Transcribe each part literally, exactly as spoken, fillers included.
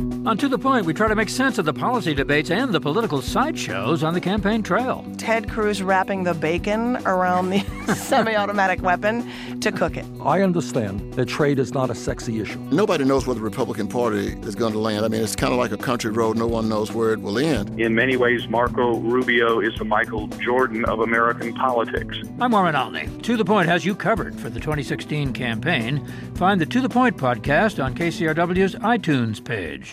On To The Point, we try to make sense of the policy debates and the political sideshows on the campaign trail. Ted Cruz wrapping the bacon around the semi-automatic weapon to cook it. I understand that trade is not a sexy issue. Nobody knows where the Republican Party is going to land. I mean, it's kind of like a country road. No one knows where it will end. In many ways, Marco Rubio is the Michael Jordan of American politics. I'm Warren Olney. To The Point has you covered for the twenty sixteen campaign. Find the To The Point podcast on K C R W's iTunes page.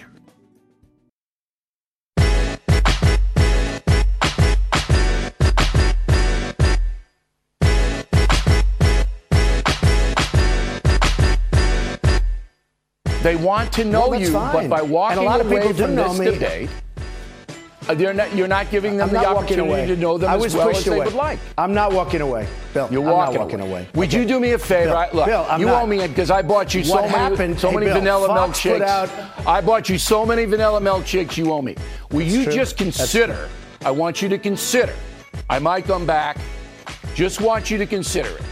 They want to know well, you, fine. but by walking and a lot of away people do from know this me. debate, uh, they're not, you're not giving them I'm the not walking opportunity away. to know them I as was well as pushed they away. would like. I'm not walking away, Bill. You're I'm walking, not walking away. away. Would Okay. you do me a favor? Bill, I, look, Bill, I'm you not. owe me it because I bought you so What many, happened? so Hey, many Bill, vanilla Fox put milkshakes. out- I bought you so many vanilla milkshakes. You owe me. Will you true. just consider? I want you to consider. I might come back. Just want you to consider it.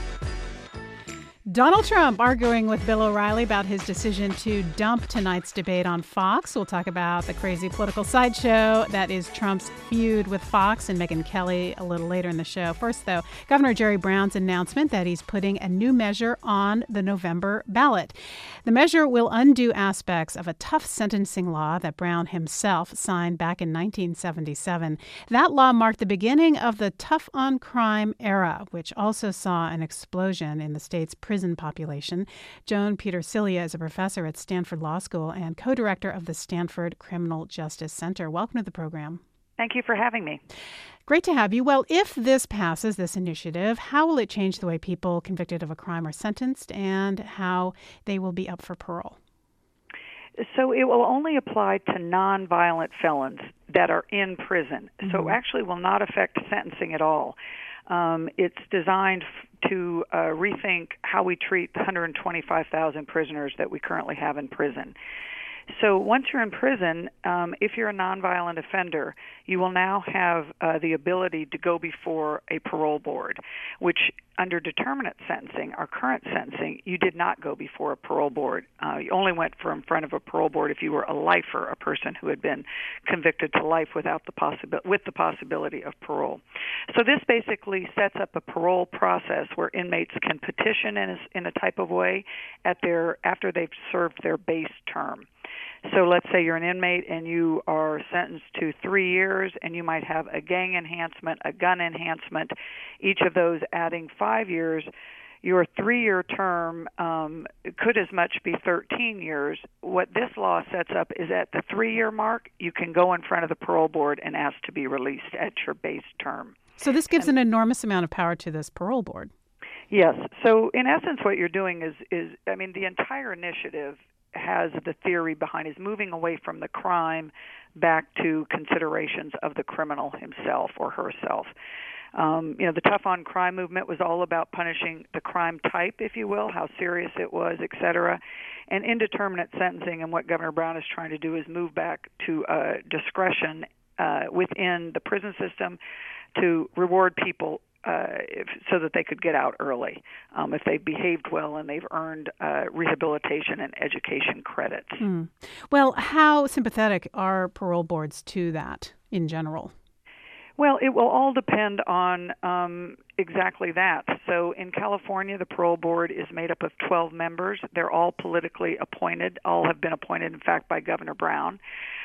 Donald Trump arguing with Bill O'Reilly about his decision to dump tonight's debate on Fox. We'll talk about the crazy political sideshow that is Trump's feud with Fox and Megyn Kelly a little later in the show. First, though, Governor Jerry Brown's announcement that he's putting a new measure on the November ballot. The measure will undo aspects of a tough sentencing law that Brown himself signed back in nineteen seventy-seven. That law marked the beginning of the tough on crime era, which also saw an explosion in the state's prison population. Joan Petersilia is a professor at Stanford Law School and co-director of the Stanford Criminal Justice Center. Welcome to the program. Thank you for having me. Great to have you. Well, if this passes, this initiative, how will it change the way people convicted of a crime are sentenced and how they will be up for parole? So it will only apply to nonviolent felons that are in prison. Mm-hmm. So it actually will not affect sentencing at all. Um, it's designed f- to uh, rethink how we treat one hundred twenty-five thousand prisoners that we currently have in prison. So once you're in prison, um, if you're a nonviolent offender, you will now have uh, the ability to go before a parole board, which under determinate sentencing, our current sentencing, you did not go before a parole board. Uh, you only went for in front of a parole board if you were a lifer, a person who had been convicted to life without the possibility, with the possibility of parole. So this basically sets up a parole process where inmates can petition in a, in a type of way at their after they've served their base term. So let's say you're an inmate and you are sentenced to three years and you might have a gang enhancement, a gun enhancement, each of those adding five years. Your three-year term um, could as much be thirteen years. What this law sets up is at the three-year mark, you can go in front of the parole board and ask to be released at your base term. So this gives and, an enormous amount of power to this parole board. Yes. So in essence, what you're doing is, is I mean, the entire initiative has the theory behind is moving away from the crime back to considerations of the criminal himself or herself. Um, you know, the tough on crime movement was all about punishing the crime type, if you will, how serious it was, et cetera. And indeterminate sentencing, and what Governor Brown is trying to do is move back to uh, discretion uh, within the prison system to reward people Uh, if, so that they could get out early um, if they've behaved well and they've earned uh, rehabilitation and education credits. Mm. Well, how sympathetic are parole boards to that in general? Well, it will all depend on um, exactly that. So in California, the parole board is made up of twelve members. They're all politically appointed. All have been appointed, in fact, by Governor Brown.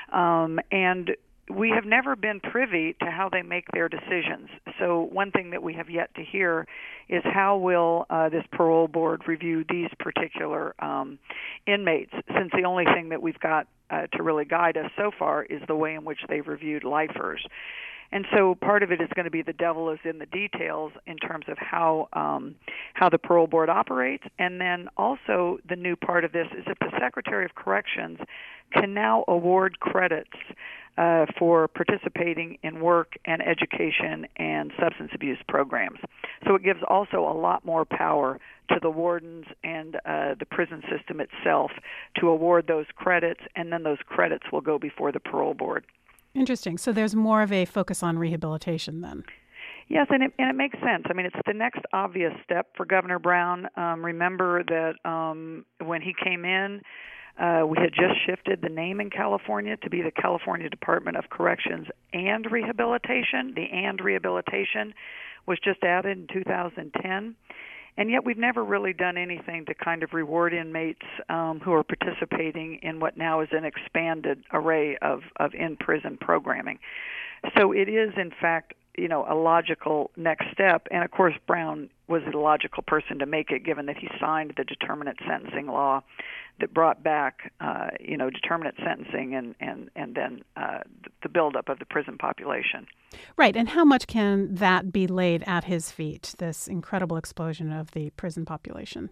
Um, and we have never been privy to how they make their decisions. So one thing that we have yet to hear is how will uh, this parole board review these particular um, inmates, since the only thing that we've got uh, to really guide us so far is the way in which they've reviewed lifers. And so part of it is going to be the devil is in the details in terms of how um, how the parole board operates. And then also the new part of this is that the Secretary of Corrections can now award credits uh, for participating in work and education and substance abuse programs. So it gives also a lot more power to the wardens and uh, the prison system itself to award those credits, and then those credits will go before the parole board. Interesting. So there's more of a focus on rehabilitation then. Yes, and it, and it makes sense. I mean, it's the next obvious step for Governor Brown. Um, remember that um, when he came in, Uh, we had just shifted the name in California to be the California Department of Corrections and Rehabilitation. The and rehabilitation was just added in two thousand ten. And yet we've never really done anything to kind of reward inmates um, who are participating in what now is an expanded array of, of in-prison programming. So it is, in fact, you know, a logical next step. And, of course, Brown was the logical person to make it, given that he signed the determinate sentencing law that brought back, uh, you know, determinate sentencing and, and, and then uh, the buildup of the prison population. Right. And how much can that be laid at his feet, this incredible explosion of the prison population?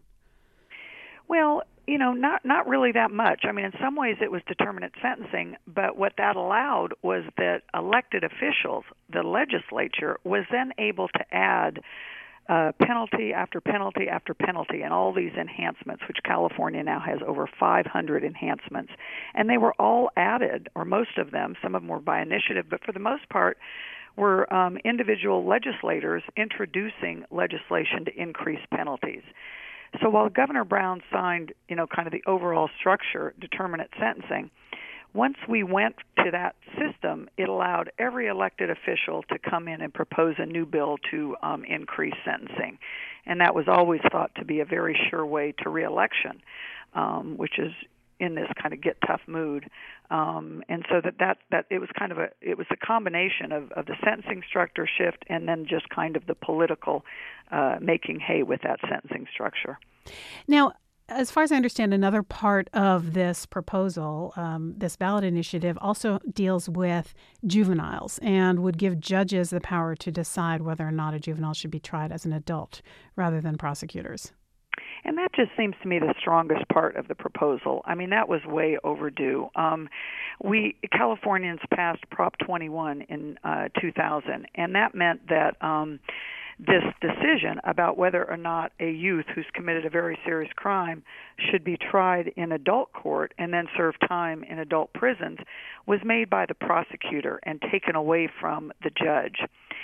Well, you know, not not really that much. I mean, in some ways it was determinate sentencing, but what that allowed was that elected officials, the legislature, was then able to add uh, penalty after penalty after penalty and all these enhancements, which California now has over five hundred enhancements. And they were all added, or most of them, some of them were by initiative, but for the most part were um, individual legislators introducing legislation to increase penalties. So while Governor Brown signed, you know, kind of the overall structure, determinate sentencing, once we went to that system, it allowed every elected official to come in and propose a new bill to um, increase sentencing. And that was always thought to be a very sure way to reelection, um, which is in this kind of get tough mood. Um, and so that, that, that it was kind of a, it was a combination of, of the sentencing structure shift and then just kind of the political uh, making hay with that sentencing structure. Now, as far as I understand, another part of this proposal, um, this ballot initiative, also deals with juveniles and would give judges the power to decide whether or not a juvenile should be tried as an adult rather than prosecutors. And that just seems to me the strongest part of the proposal. I mean, that was way overdue. Um, we Californians passed Prop twenty-one in uh, two thousand, and that meant that um, this decision about whether or not a youth who's committed a very serious crime should be tried in adult court and then serve time in adult prisons was made by the prosecutor and taken away from the judge.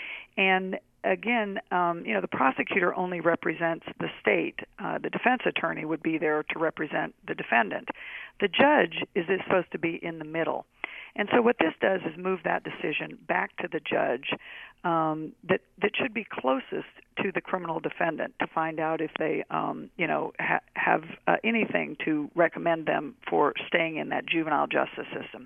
And again, um, you know, the prosecutor only represents the state. Uh, the defense attorney would be there to represent the defendant. The judge is supposed to be in the middle. And so what this does is move that decision back to the judge um, that that should be closest to the criminal defendant to find out if they, um, you know, ha- have uh, anything to recommend them for staying in that juvenile justice system.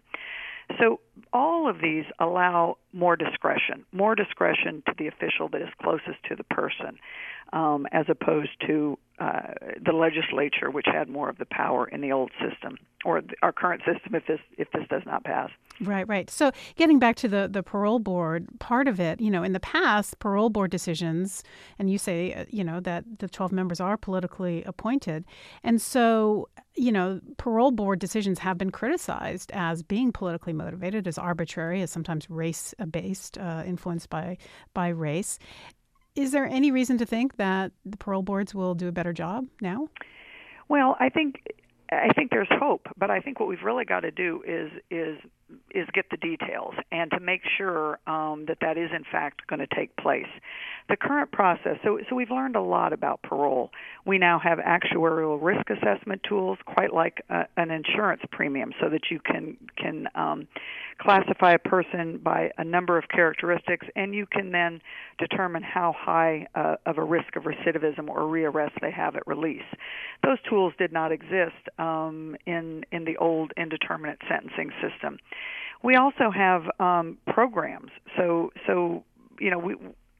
So all of these allow more discretion, more discretion to the official that is closest to the person, um, as opposed to uh, the legislature, which had more of the power in the old system, or our current system if this if this does not pass. Right, right. So getting back to the, the parole board part of it, you know, in the past, parole board decisions, and you say, uh, you know, that the twelve members are politically appointed. And so, you know, parole board decisions have been criticized as being politically motivated, as arbitrary, as sometimes race-based, uh, influenced by by race. Is there any reason to think that the parole boards will do a better job now? Well, I think I think there's hope, but I think what we've really got to do is is is get the details and to make sure um, that that is in fact going to take place. The current process, so so we've learned a lot about parole. We now have actuarial risk assessment tools, quite like uh, an insurance premium, so that you can can um, classify a person by a number of characteristics, and you can then determine how high uh, of a risk of recidivism or rearrest they have at release. Those tools did not exist um, in in the old indeterminate sentencing system. We also have um, programs, so so you know we.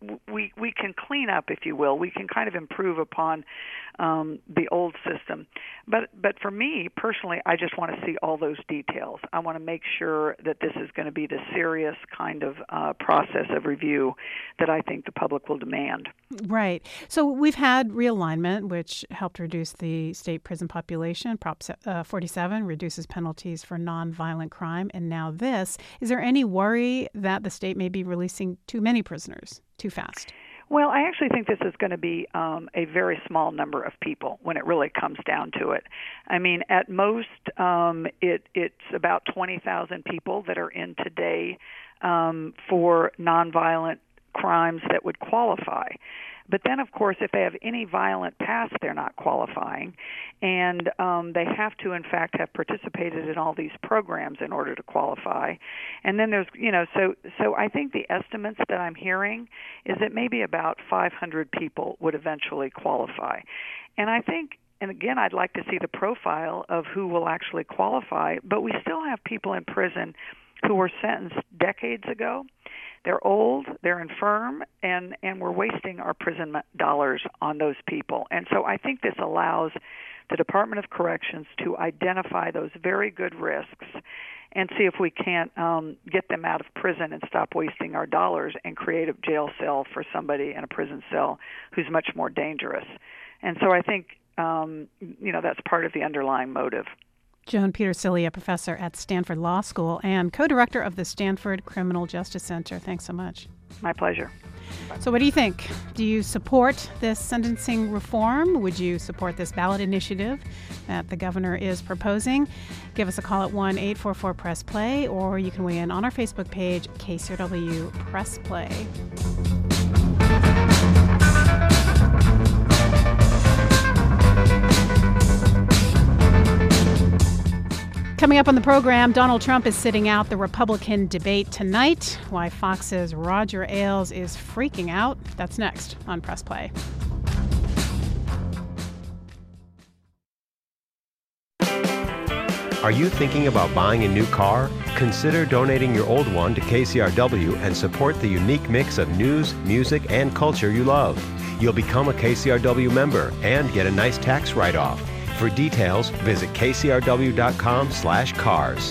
We we can clean up, if you will. We can kind of improve upon um, the old system. But but for me personally, I just want to see all those details. I want to make sure that this is going to be the serious kind of uh, process of review that I think the public will demand. Right. So we've had realignment, which helped reduce the state prison population. Prop uh, forty-seven reduces penalties for nonviolent crime, and now this. Is there any worry that the state may be releasing too many prisoners too fast? Well, I actually think this is going to be um, a very small number of people when it really comes down to it. I mean, at most, um, it, it's about twenty thousand people that are in today um, for nonviolent crimes that would qualify. But then, of course, if they have any violent past, they're not qualifying. And um, they have to, in fact, have participated in all these programs in order to qualify. And then there's, you know, so so I think the estimates that I'm hearing is that maybe about five hundred people would eventually qualify. And I think, and again, I'd like to see the profile of who will actually qualify, but we still have people in prison who were sentenced decades ago. They're old, they're infirm, and, and we're wasting our prison dollars on those people. And so I think this allows the Department of Corrections to identify those very good risks and see if we can't um, get them out of prison and stop wasting our dollars and create a jail cell for somebody in a prison cell who's much more dangerous. And so I think, um, you know, that's part of the underlying motive. Joan Petersilia, professor at Stanford Law School and co-director of the Stanford Criminal Justice Center. Thanks so much. My pleasure. So what do you think? Do you support this sentencing reform? Would you support this ballot initiative that the governor is proposing? Give us a call at one eight four four press play, or you can weigh in on our Facebook page, K C R W Press Play. Coming up on the program, Donald Trump is sitting out the Republican debate tonight. Why Fox's Roger Ailes is freaking out. That's next on Press Play. Are you thinking about buying a new car? Consider donating your old one to K C R W and support the unique mix of news, music, and culture you love. You'll become a K C R W member and get a nice tax write-off. For details, visit K C R W dot com slash cars.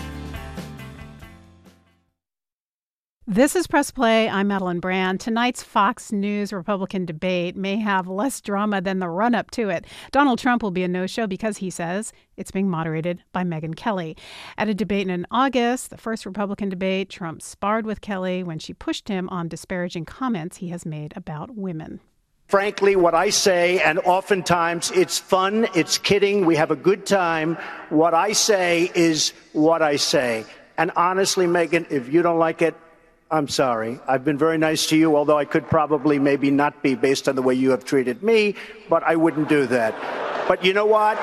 This is Press Play. I'm Madeline Brand. Tonight's Fox News Republican debate may have less drama than the run-up to it. Donald Trump will be a no-show because he says it's being moderated by Megyn Kelly. At a debate in August, the first Republican debate, Trump sparred with Kelly when she pushed him on disparaging comments he has made about women. Frankly, what I say, and oftentimes it's fun, it's kidding, we have a good time. What I say is what I say. And honestly, Megyn, if you don't like it, I'm sorry. I've been very nice to you, although I could probably maybe not be based on the way you have treated me, but I wouldn't do that. But you know what?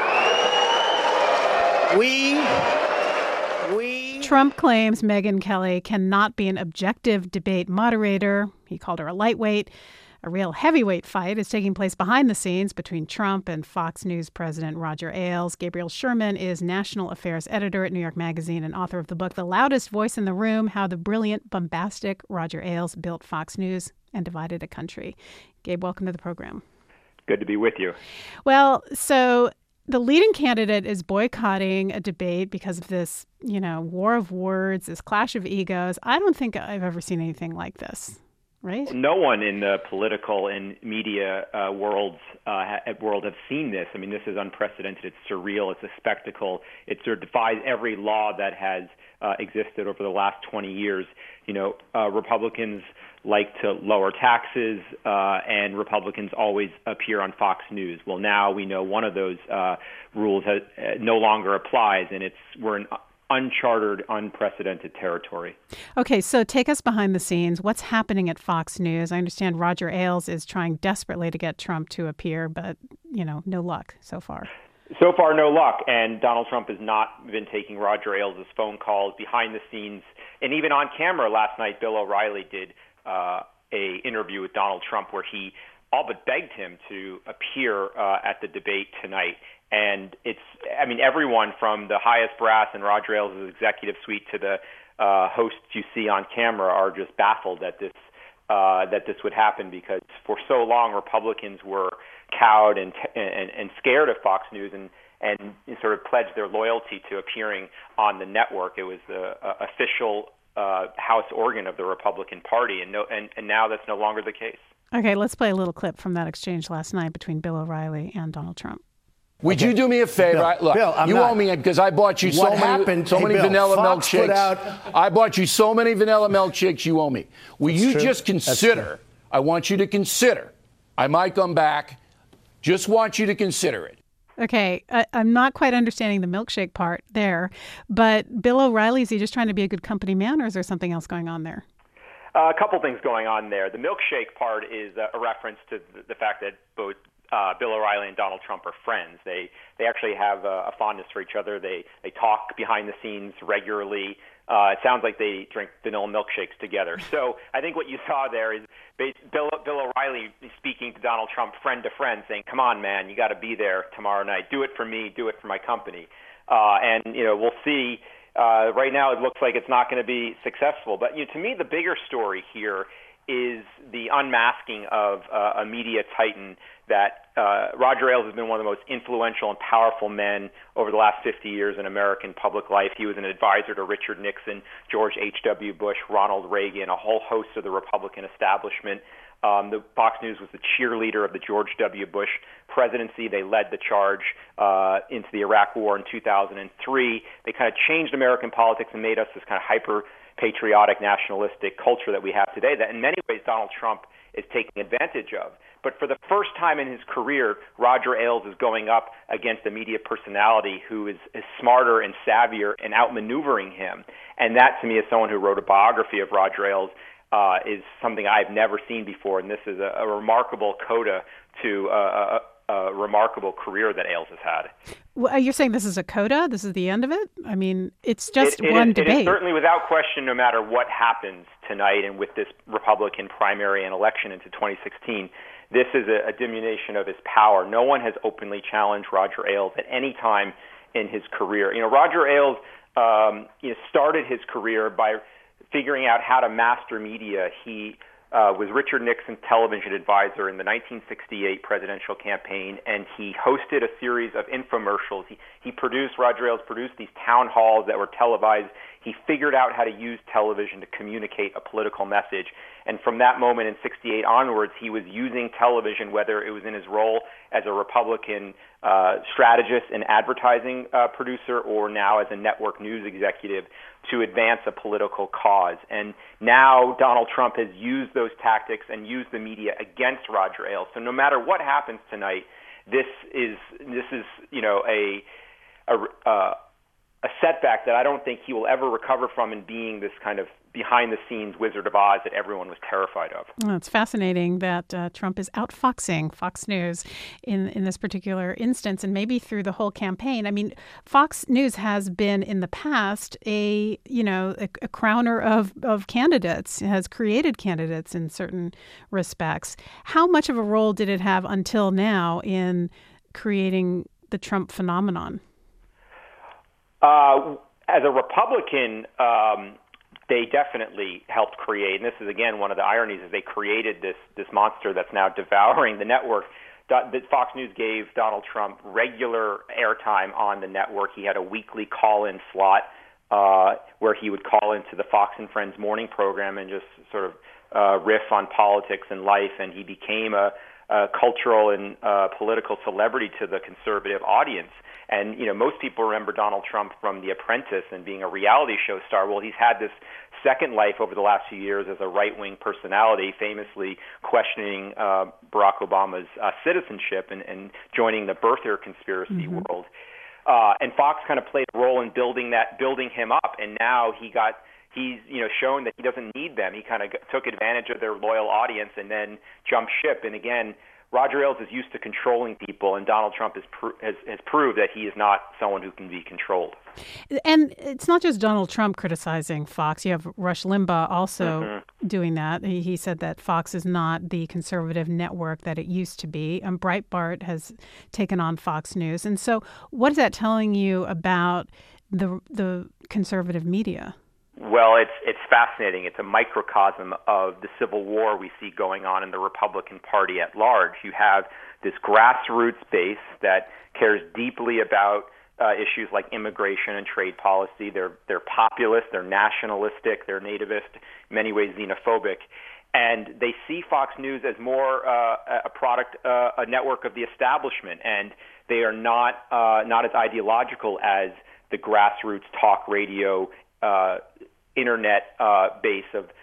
We... we... Trump claims Megyn Kelly cannot be an objective debate moderator. He called her a lightweight. A real heavyweight fight is taking place behind the scenes between Trump and Fox News President Roger Ailes. Gabriel Sherman is National Affairs Editor at New York Magazine and author of the book The Loudest Voice in the Room, How the Brilliant, Bombastic Roger Ailes Built Fox News and Divided a Country. Gabe, welcome to the program. Good to be with you. Well, so the leading candidate is boycotting a debate because of this, you know, war of words, this clash of egos. I don't think I've ever seen anything like this. Right? No one in the political and media uh, worlds uh, world have seen this. I mean, this is unprecedented. It's surreal. It's a spectacle. It sort of defies every law that has uh, existed over the last twenty years. You know, uh, Republicans like to lower taxes, uh, and Republicans always appear on Fox News. Well, now we know one of those uh, rules has, uh, no longer applies, and it's we're in uncharted, unprecedented territory. Okay, so take us behind the scenes. What's happening at Fox News? I understand Roger Ailes is trying desperately to get Trump to appear, but, you know, no luck so far. So far, no luck. And Donald Trump has not been taking Roger Ailes' phone calls behind the scenes. And even on camera last night, Bill O'Reilly did uh, a interview with Donald Trump where he all but begged him to appear uh, at the debate tonight. And it's, I mean, everyone from the highest brass in Roger Ailes' executive suite to the uh, hosts you see on camera are just baffled that this uh, that this would happen, because for so long Republicans were cowed and and, and scared of Fox News and, and sort of pledged their loyalty to appearing on the network. It was the uh, official uh, House organ of the Republican Party, and, no, and, and now that's no longer the case. Okay, let's play a little clip from that exchange last night between Bill O'Reilly and Donald Trump. Would okay. you do me a favor? Bill, I, look, Bill, I'm you not. owe me because I bought you so what many, happened, so hey, many Bill, vanilla Fox milkshakes. Put out... I bought you so many vanilla milkshakes. You owe me. Will That's you true. just consider? I want you to consider. I might come back. Just want you to consider it. Okay, I, I'm not quite understanding the milkshake part there, but Bill O'Reilly, is he just trying to be a good company man, or is there something else going on there? Uh, a couple things going on there. The milkshake part is a reference to the fact that both uh, Bill O'Reilly and Donald Trump are friends. They they actually have a, a fondness for each other. They they talk behind the scenes regularly. Uh, it sounds like they drink vanilla milkshakes together. So I think what you saw there is Bill, Bill O'Reilly speaking to Donald Trump friend to friend, saying, "Come on, man, you got to be there tomorrow night. Do it for me. Do it for my company." Uh, and you know, we'll see. Uh, right now, it looks like it's not going to be successful. But you know, to me, the bigger story here is the unmasking of uh, a media titan that uh, Roger Ailes has been one of the most influential and powerful men over the last fifty years in American public life. He was an advisor to Richard Nixon, George H W. Bush, Ronald Reagan, a whole host of the Republican establishment. Um, the Fox News was the cheerleader of the George W. Bush presidency. They led the charge uh, into the Iraq War in two thousand three. They kind of changed American politics and made us this kind of hyper-patriotic, nationalistic culture that we have today that in many ways Donald Trump is taking advantage of. But for the first time in his career, Roger Ailes is going up against a media personality who is, is smarter and savvier and outmaneuvering him. And that, to me, as someone who wrote a biography of Roger Ailes, uh, is something I've never seen before. And this is a, a remarkable coda to uh, a, a remarkable career that Ailes has had. Well, you're saying this is a coda? This is the end of it? I mean, it's just it, it one is, debate. It is certainly without question, no matter what happens tonight and with this Republican primary and election into twenty sixteen, this is a, a diminution of his power. No one has openly challenged Roger Ailes at any time in his career. You know, Roger Ailes um, you know, started his career by figuring out how to master media. He uh, was Richard Nixon's television advisor in the nineteen sixty-eight presidential campaign, and he hosted a series of infomercials. He, he produced, Roger Ailes produced these town halls that were televised. He figured out how to use television to communicate a political message. And from that moment in sixty-eight onwards, he was using television, whether it was in his role as a Republican uh, strategist and advertising uh, producer or now as a network news executive, to advance a political cause. And now Donald Trump has used those tactics and used the media against Roger Ailes. So no matter what happens tonight, this is this is you know a a, uh, a setback that I don't think he will ever recover from, in being this kind of behind-the-scenes Wizard of Oz that everyone was terrified of. Well, it's fascinating that uh, Trump is outfoxing Fox News in, in this particular instance, and maybe through the whole campaign. I mean, Fox News has been in the past a, you know, a, a crowner of, of candidates, has created candidates in certain respects. How much of a role did it have until now in creating the Trump phenomenon? Uh, as a Republican, um, they definitely helped create, and this is, again, one of the ironies, is they created this this monster that's now devouring the network. That Fox News gave Donald Trump regular airtime on the network. He had a weekly call-in slot uh, where he would call into the Fox and Friends morning program and just sort of uh, riff on politics and life, and he became a, a cultural and uh, political celebrity to the conservative audience. And, you know, most people remember Donald Trump from The Apprentice and being a reality show star. Well, he's had this second life over the last few years as a right-wing personality, famously questioning uh, Barack Obama's uh, citizenship and, and joining the birther conspiracy mm-hmm. world. Uh, and Fox kind of played a role in building that, building him up. And now he got, he's, you know, shown that he doesn't need them. He kind of took advantage of their loyal audience and then jumped ship. And again, Roger Ailes is used to controlling people, and Donald Trump has, pro- has, has proved that he is not someone who can be controlled. And it's not just Donald Trump criticizing Fox. You have Rush Limbaugh also mm-hmm. doing that. He, he said that Fox is not the conservative network that it used to be. And Breitbart has taken on Fox News. And so what is that telling you about the the conservative media? Well, it's it's fascinating. It's a microcosm of the civil war we see going on in the Republican Party at large. You have this grassroots base that cares deeply about uh, issues like immigration and trade policy. They're they're populist, they're nationalistic, they're nativist, in many ways xenophobic, and they see Fox News as more uh, a product, uh, a network of the establishment, and they are not uh, not as ideological as the grassroots talk radio Uh, internet uh, base of,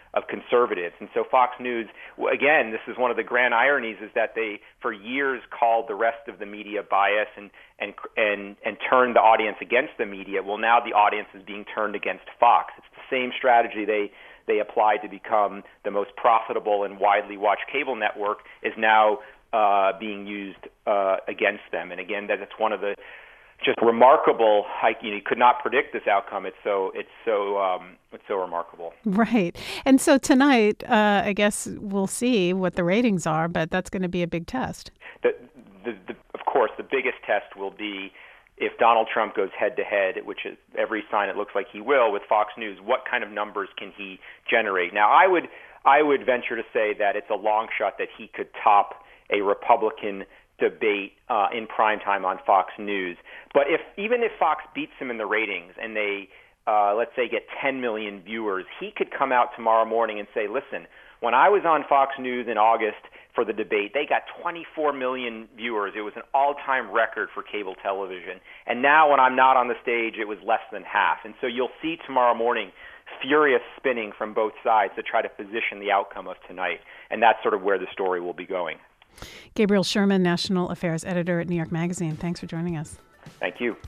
of conservatives. And so Fox News, again, this is one of the grand ironies, is that they for years called the rest of the media bias and and and and turned the audience against the media. Well, now the audience is being turned against Fox. It's the same strategy they they applied to become the most profitable and widely watched cable network is now uh, being used uh, against them. And again, that's one of the just remarkable. I, you know, you could not predict this outcome. It's so it's so um, it's so remarkable. Right. And so tonight, uh, I guess we'll see what the ratings are, but that's going to be a big test. The, the, the, of course, the biggest test will be if Donald Trump goes head-to-head, which is every sign it looks like he will, with Fox News. What kind of numbers can he generate? Now, I would I would venture to say that it's a long shot that he could top a Republican debate uh, in primetime on Fox News. But if even if Fox beats him in the ratings and they, uh, let's say, get ten million viewers, he could come out tomorrow morning and say, listen, when I was on Fox News in August for the debate, they got twenty-four million viewers. It was an all-time record for cable television. And now when I'm not on the stage, it was less than half. And so you'll see tomorrow morning furious spinning from both sides to try to position the outcome of tonight. And that's sort of where the story will be going. Gabriel Sherman, National Affairs Editor at New York Magazine. Thanks for joining us. Thank you.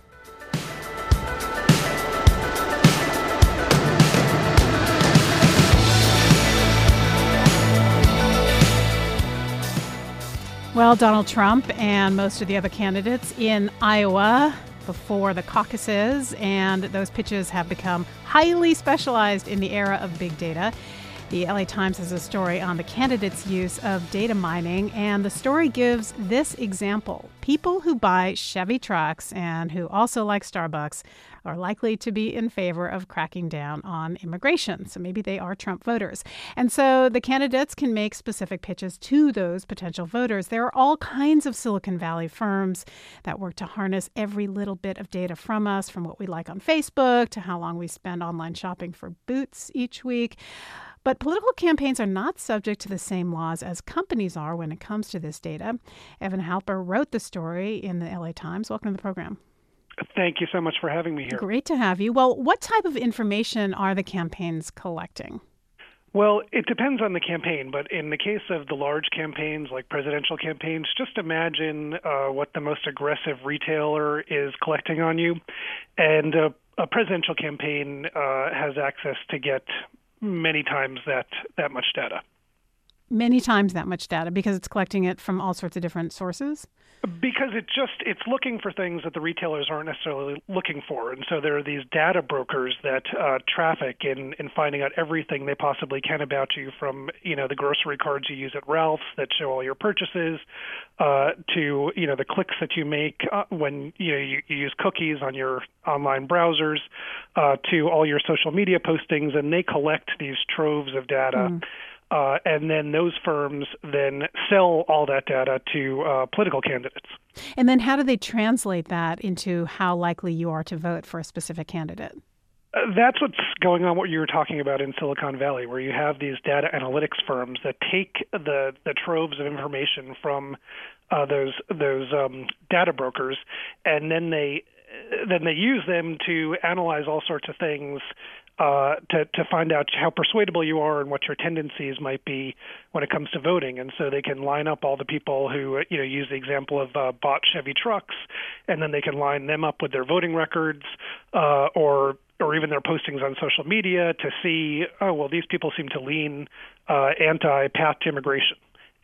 Well, Donald Trump and most of the other candidates in Iowa before the caucuses, and those pitches have become highly specialized in the era of big data. The L A Times has a story on the candidates' use of data mining, and the story gives this example. People who buy Chevy trucks and who also like Starbucks are likely to be in favor of cracking down on immigration. So maybe they are Trump voters. And so the candidates can make specific pitches to those potential voters. There are all kinds of Silicon Valley firms that work to harness every little bit of data from us, from what we like on Facebook to how long we spend online shopping for boots each week. But political campaigns are not subject to the same laws as companies are when it comes to this data. Evan Halper wrote the story in the L A Times. Welcome to the program. Thank you so much for having me here. Great to have you. Well, what type of information are the campaigns collecting? Well, it depends on the campaign, but in the case of the large campaigns like presidential campaigns, just imagine uh, what the most aggressive retailer is collecting on you. And uh, a presidential campaign uh, has access to get many times that, that much data. Many times that much data because it's collecting it from all sorts of different sources? Because it just it's looking for things that the retailers aren't necessarily looking for. And so there are these data brokers that uh, traffic in, in finding out everything they possibly can about you, from, you know, the grocery cards you use at Ralph's that show all your purchases uh, to, you know, the clicks that you make uh, when, you know, you, you use cookies on your online browsers uh, to all your social media postings. And they collect these troves of data. Mm. Uh, and then those firms then sell all that data to uh, political candidates. And then how do they translate that into how likely you are to vote for a specific candidate? Uh, that's what's going on, what you were talking about in Silicon Valley, where you have these data analytics firms that take the, the troves of information from uh, those those um, data brokers, and then they then they use them to analyze all sorts of things uh, to, to find out how persuadable you are and what your tendencies might be when it comes to voting. And so they can line up all the people who, you know, use the example of uh, bought Chevy trucks, and then they can line them up with their voting records uh, or or even their postings on social media to see, oh, well, these people seem to lean uh, anti-path to immigration.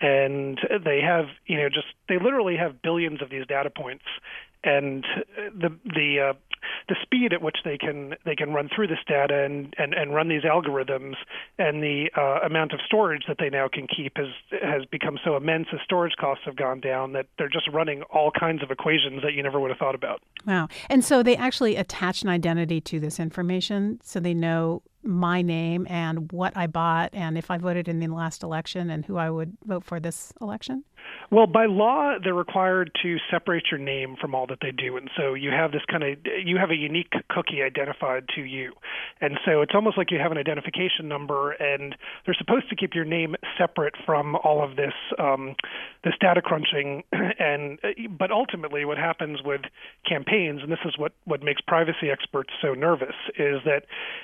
And they have, you know, just they literally have billions of these data points, and the the uh, the speed at which they can they can run through this data and, and, and run these algorithms, and the uh, amount of storage that they now can keep has has become so immense as storage costs have gone down that they're just running all kinds of equations that you never would have thought about. Wow. And so they actually attach an identity to this information, so they know my name and what I bought and if I voted in the last election and who I would vote for this election? Well, by law, they're required to separate your name from all that they do. And so you have this kind of, you have a unique cookie identified to you. And so it's almost like you have an identification number, and they're supposed to keep your name separate from all of this, um, this data crunching. And, but ultimately what happens with campaigns, and this is what, what makes privacy experts so nervous, is that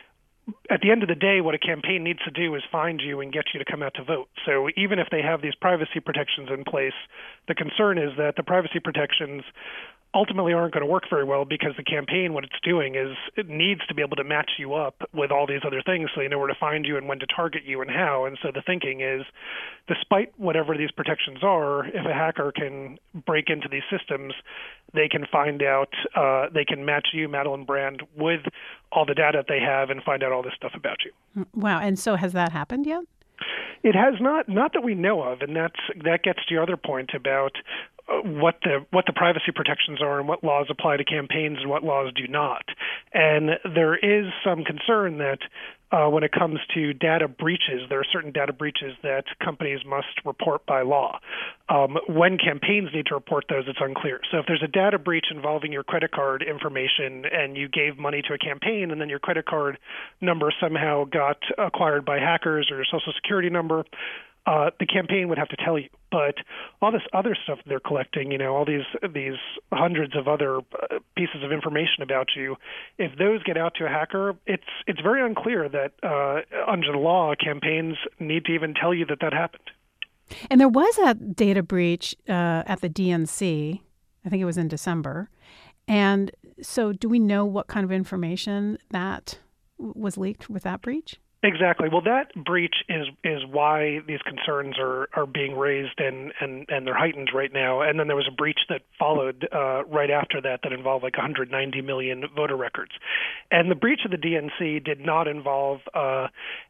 at the end of the day, what a campaign needs to do is find you and get you to come out to vote. So even if they have these privacy protections in place, the concern is that the privacy protections ultimately aren't going to work very well, because the campaign, what it's doing is it needs to be able to match you up with all these other things so they know where to find you and when to target you and how. And so the thinking is, despite whatever these protections are, if a hacker can break into these systems, they can find out, uh, they can match you, Madeline Brand, with all the data they have and find out all this stuff about you. Wow. And so has that happened yet? It has not, not that we know of, and that's that gets to your other point about uh, what the what the privacy protections are and what laws apply to campaigns and what laws do not. And there is some concern that uh, when it comes to data breaches, there are certain data breaches that companies must report by law. Um, when campaigns need to report those, it's unclear. So if there's a data breach involving your credit card information and you gave money to a campaign and then your credit card number somehow got acquired by hackers or your social security number, uh, the campaign would have to tell you. But all this other stuff they're collecting, you know, all these these hundreds of other uh, pieces of information about you, if those get out to a hacker, it's it's very unclear that uh, under the law, campaigns need to even tell you that that happened. And there was a data breach uh, at the D N C. I think it was in December. And so do we know what kind of information that was leaked with that breach? Exactly. Well, that breach is is why these concerns are, are being raised and, and, and they're heightened right now. And then there was a breach that followed uh, right after that that involved like one hundred ninety million voter records. And the breach of the D N C did not involve uh,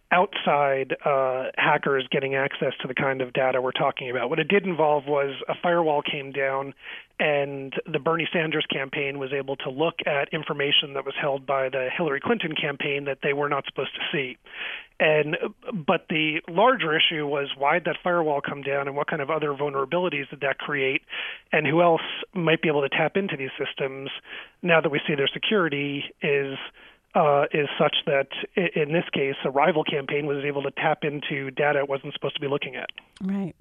outside uh, hackers getting access to the kind of data we're talking about. What it did involve was a firewall came down and the Bernie Sanders campaign was able to look at information that was held by the Hillary Clinton campaign that they were not supposed to see. And but the larger issue was, why did that firewall come down and what kind of other vulnerabilities did that create, and who else might be able to tap into these systems now that we see their security is Uh, is such that, in this case, a rival campaign was able to tap into data it wasn't supposed to be looking at. Right.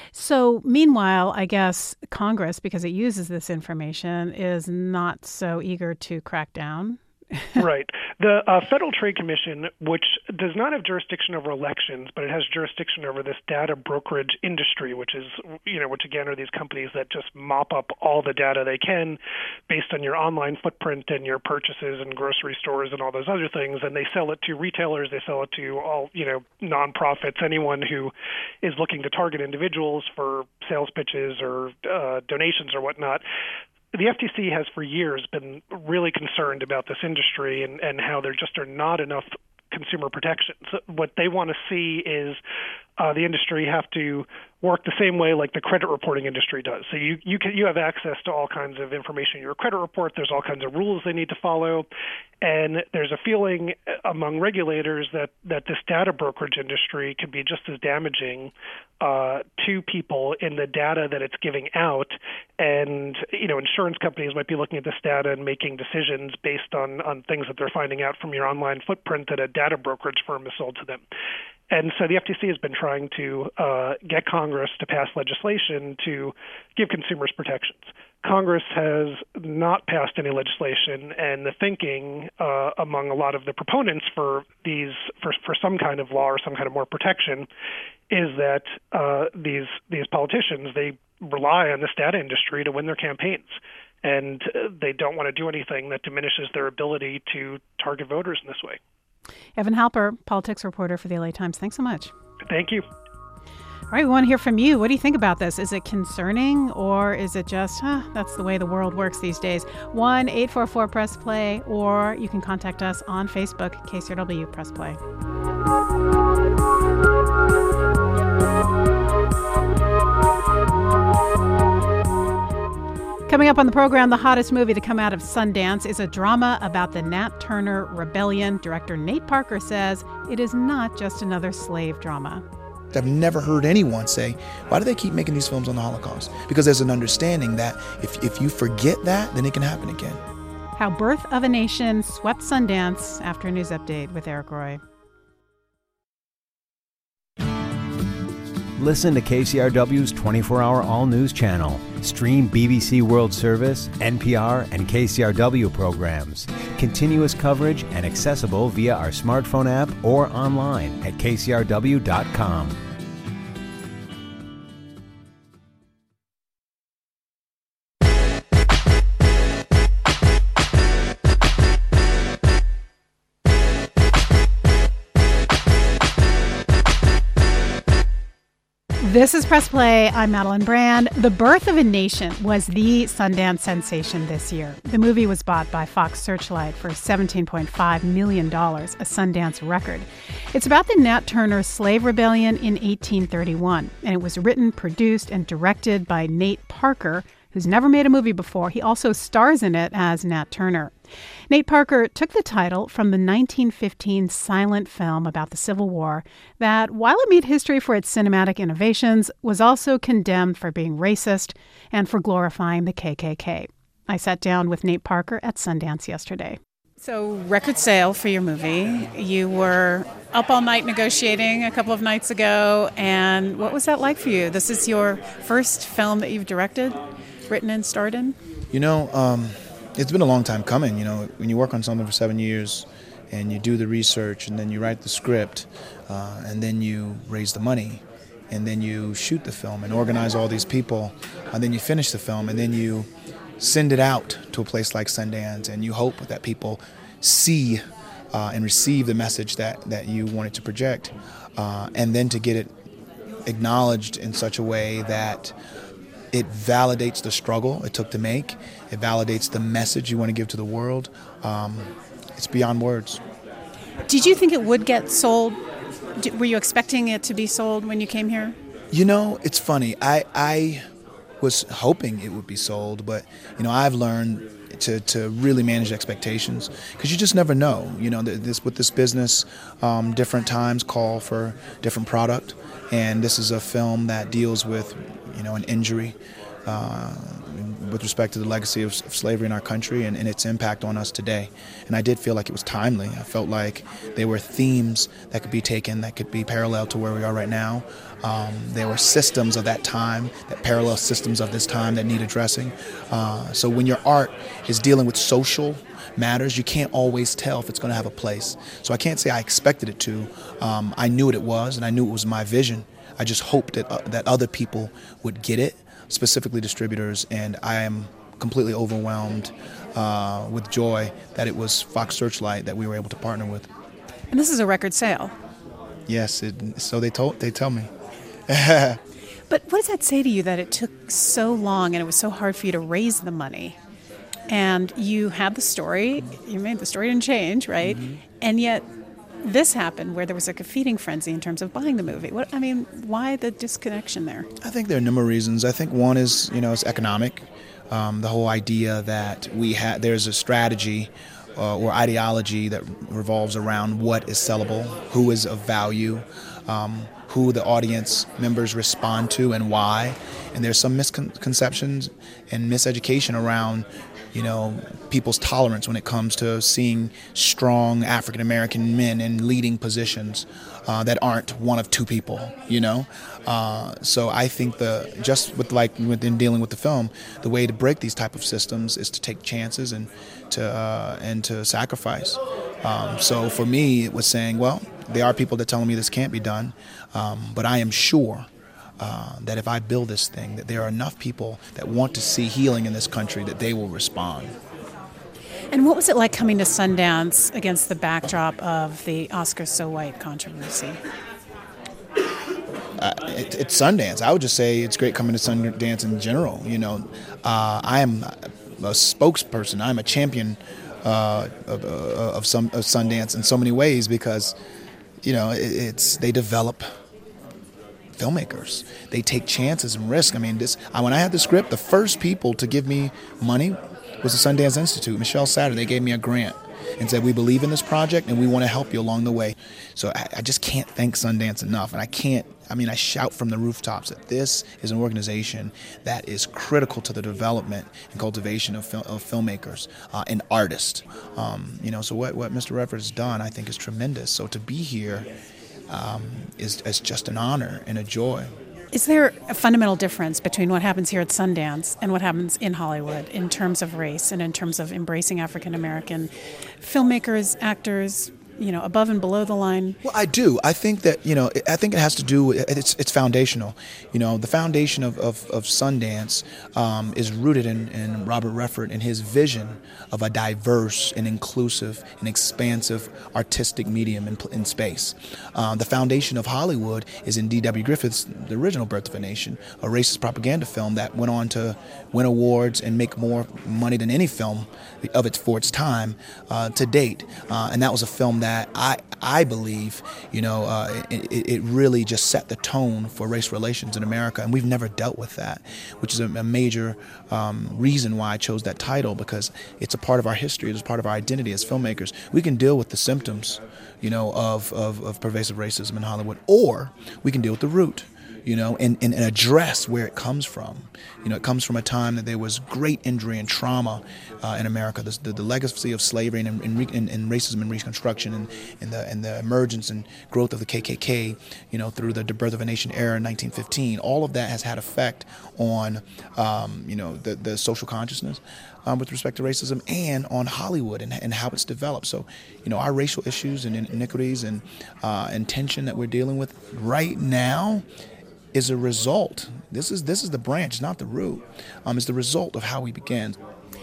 So, meanwhile, I guess Congress, because it uses this information, is not so eager to crack down. Right. The uh, Federal Trade Commission, which does not have jurisdiction over elections, but it has jurisdiction over this data brokerage industry, which is, you know, which again are these companies that just mop up all the data they can based on your online footprint and your purchases in grocery stores and all those other things. And they sell it to retailers. They sell it to all, you know, nonprofits, anyone who is looking to target individuals for sales pitches or uh, donations or whatnot. The F T C has for years been really concerned about this industry and, and how there just are not enough consumer protections. What they want to see is uh, the industry have to work the same way like the credit reporting industry does. So you you can you have access to all kinds of information in your credit report. There's all kinds of rules they need to follow, and there's a feeling among regulators that that this data brokerage industry could be just as damaging uh, to people in the data that it's giving out. And you know, insurance companies might be looking at this data and making decisions based on on things that they're finding out from your online footprint that a data brokerage firm has sold to them. And so the F T C has been trying to uh, get Congress to pass legislation to give consumers protections. Congress has not passed any legislation, and the thinking uh, among a lot of the proponents for these for, for some kind of law or some kind of more protection is that uh, these these politicians, they rely on this data industry to win their campaigns, and they don't want to do anything that diminishes their ability to target voters in this way. Evan Halper, politics reporter for the L A Times. Thanks so much. Thank you. All right, we want to hear from you. What do you think about this? Is it concerning, or is it just, huh, that's the way the world works these days? one eight four four press play, or you can contact us on Facebook, K C R W Press Play. Coming up on the program, the hottest movie to come out of Sundance is a drama about the Nat Turner Rebellion. Director Nate Parker says it is not just another slave drama. I've never heard anyone say, why do they keep making these films on the Holocaust? Because there's an understanding that if, if you forget that, then it can happen again. How Birth of a Nation swept Sundance, after a news update with Eric Roy. Listen to K C R W's twenty-four hour all-news channel. Stream B B C World Service, N P R, and K C R W programs. Continuous coverage and accessible via our smartphone app or online at K C R W dot com. This is Press Play. I'm Madeline Brand. The Birth of a Nation was the Sundance sensation this year. The movie was bought by Fox Searchlight for seventeen point five million dollars, a Sundance record. It's about the Nat Turner slave rebellion in eighteen thirty-one, and it was written, produced, and directed by Nate Parker, who's never made a movie before. He also stars in it as Nat Turner. Nate Parker took the title from the nineteen fifteen silent film about the Civil War that, while it made history for its cinematic innovations, was also condemned for being racist and for glorifying the K K K. I sat down with Nate Parker at Sundance yesterday. So, record sale for your movie. You were up all night negotiating a couple of nights ago, and what was that like for you? This is your first film that you've directed, written and starred in? You know, um, it's been a long time coming. You know, when you work on something for seven years and you do the research and then you write the script uh, and then you raise the money and then you shoot the film and organize all these people and then you finish the film and then you send it out to a place like Sundance and you hope that people see uh, and receive the message that, that you wanted to project uh, and then to get it acknowledged in such a way that it validates the struggle it took to make. It validates the message you want to give to the world. Um, it's beyond words. Did you think it would get sold? Were you expecting it to be sold when you came here? You know, it's funny. I I was hoping it would be sold, but you know, I've learned to to really manage expectations because you just never know. You know, this with this business, um, different times call for different product, and this is a film that deals with, you know, an injury uh, with respect to the legacy of, of slavery in our country and, and its impact on us today. And I did feel like it was timely. I felt like there were themes that could be taken that could be parallel to where we are right now. Um, there were systems of that time, that parallel systems of this time that need addressing. Uh, so when your art is dealing with social matters, you can't always tell if it's going to have a place. So I can't say I expected it to. Um, I knew what it was, and I knew it was my vision. I just hoped that uh, that other people would get it, specifically distributors, and I am completely overwhelmed uh, with joy that it was Fox Searchlight that we were able to partner with. And this is a record sale. Yes, it, so they told they tell me. But what does that say to you that it took so long and it was so hard for you to raise the money? And you had the story, you made the story didn't change, right? Mm-hmm. And yet this happened where there was like a feeding frenzy in terms of buying the movie. What I mean, why the disconnection there? I think there are a number of reasons. I think one is, you know, it's economic. Um, the whole idea that we ha- there's a strategy uh, or ideology that revolves around what is sellable, who is of value, um, who the audience members respond to and why. And there's some misconceptions and miseducation around, you know, people's tolerance when it comes to seeing strong African-American men in leading positions uh, that aren't one of two people, you know? Uh, so I think the just with like within dealing with the film, the way to break these type of systems is to take chances and to uh, and to sacrifice. Um, so for me, it was saying, well, there are people that telling me this can't be done, um, but I am sure Uh, that if I build this thing, that there are enough people that want to see healing in this country that they will respond. And what was it like coming to Sundance against the backdrop of the Oscars So White controversy? Uh, it, it's Sundance. I would just say it's great coming to Sundance in general. You know, uh, I am a spokesperson. I'm a champion uh, of, uh, of some of Sundance in so many ways because, you know, it, it's they develop filmmakers. They take chances and risk. I mean, this. I, when I had the script, the first people to give me money was the Sundance Institute. Michelle Satter, they gave me a grant and said, we believe in this project and we want to help you along the way. So I, I just can't thank Sundance enough. And I can't, I mean, I shout from the rooftops that this is an organization that is critical to the development and cultivation of, fil- of filmmakers uh, and artists. Um, you know, so what, what Mister Redford has done, I think, is tremendous. So to be here Um, is, is just an honor and a joy. Is there a fundamental difference between what happens here at Sundance and what happens in Hollywood in terms of race and in terms of embracing African American filmmakers, actors, you know, above and below the line? Well, I do. I think that, you know, I think it has to do with, it's it's foundational. You know, the foundation of, of, of Sundance um, is rooted in, in Robert Redford and his vision of a diverse and inclusive and expansive artistic medium in, in space. Um, the foundation of Hollywood is in D W Griffith's The Original Birth of a Nation, a racist propaganda film that went on to win awards and make more money than any film of its for its time uh, to date. Uh, and that was a film that I I believe, you know, uh, it, it really just set the tone for race relations in America, and we've never dealt with that, which is a, a major um, reason why I chose that title, because it's a part of our history, it's part of our identity as filmmakers. We can deal with the symptoms, you know, of, of, of pervasive racism in Hollywood, or we can deal with the root, you know, and, and, and address where it comes from. You know, it comes from a time that there was great injury and trauma uh, in America. The, the, the legacy of slavery and, and, and, and racism and Reconstruction and, and, the, and the emergence and growth of the K K K, you know, through the Birth of a Nation era in nineteen fifteen. All of that has had effect on, um, you know, the, the social consciousness um, with respect to racism and on Hollywood and, and how it's developed. So, you know, our racial issues and iniquities and, uh, and tension that we're dealing with right now is a result. This is this is the branch, not the root. Um, it's the result of how we began.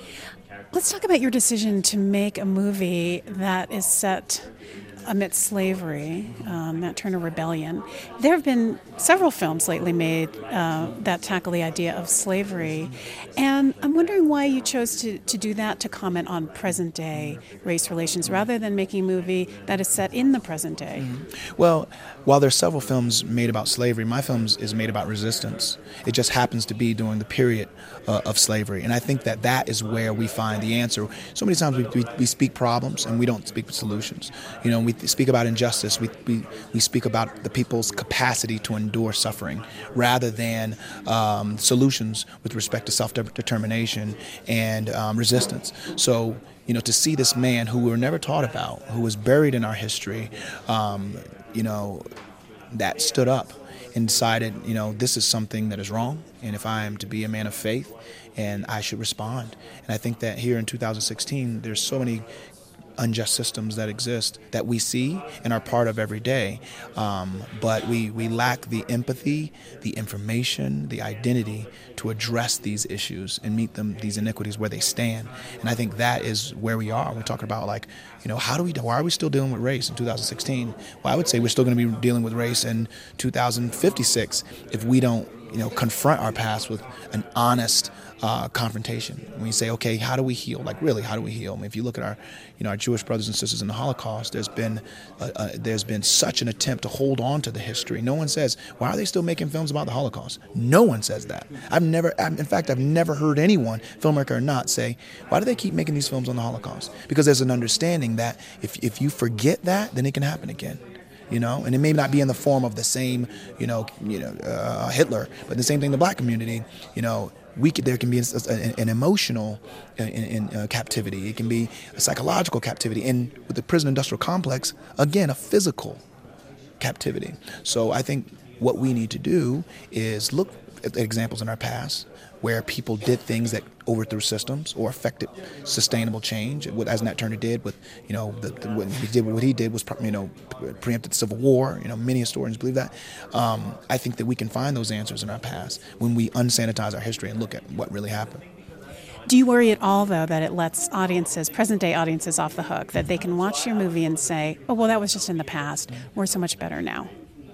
Let's talk about your decision to make a movie that is set amidst slavery, um, Nat Turner Rebellion. There have been several films lately made uh, that tackle the idea of slavery, and I'm wondering why you chose to, to do that, to comment on present-day race relations, rather than making a movie that is set in the present day. Mm-hmm. Well, while there's several films made about slavery, my film is made about resistance. It just happens to be during the period uh, of slavery, and I think that that is where we find the answer. So many times we, we, we speak problems and we don't speak solutions. You know, we speak about injustice, we, we, we speak about the people's capacity to endure suffering rather than um, solutions with respect to self-determination and um, resistance. So, you know, to see this man who we were never taught about, who was buried in our history, um, you know, that stood up and decided, you know, this is something that is wrong, and if I am to be a man of faith, and I should respond. And I think that here in two thousand sixteen, there's so many unjust systems that exist that we see and are part of every day, um, but we, we lack the empathy, the information, the identity to address these issues and meet them, these iniquities where they stand. And I think that is where we are. We're talking about, like, you know, how do we, why are we still dealing with race in two thousand sixteen? Well, I would say we're still going to be dealing with race in two thousand fifty-six if we don't, you know, confront our past with an honest uh, confrontation. When we say, okay, how do we heal? Like, really, how do we heal? I mean, if you look at our, you know, our Jewish brothers and sisters in the Holocaust, there's been uh, uh, there's been such an attempt to hold on to the history. No one says, why are they still making films about the Holocaust? No one says that. I've never, in fact, I've never heard anyone, filmmaker or not, say, why do they keep making these films on the Holocaust? Because there's an understanding that if if you forget that, then it can happen again. You know, and it may not be in the form of the same, you know, you know, uh, Hitler, but the same thing in the black community. You know, we could, there can be a, a, an emotional uh, in, in, uh, captivity. It can be a psychological captivity, and with the prison industrial complex, again, a physical captivity. So I think what we need to do is look at the examples in our past where people did things that overthrew systems or affected sustainable change, as Nat Turner did with, you know, the, the, what he did. What he did was, you know, preempted the Civil War. You know, many historians believe that. Um, I think that we can find those answers in our past when we unsanitize our history and look at what really happened. Do you worry at all, though, that it lets audiences, present-day audiences, off the hook, that they can watch your movie and say, oh, well, that was just in the past. We're so much better now?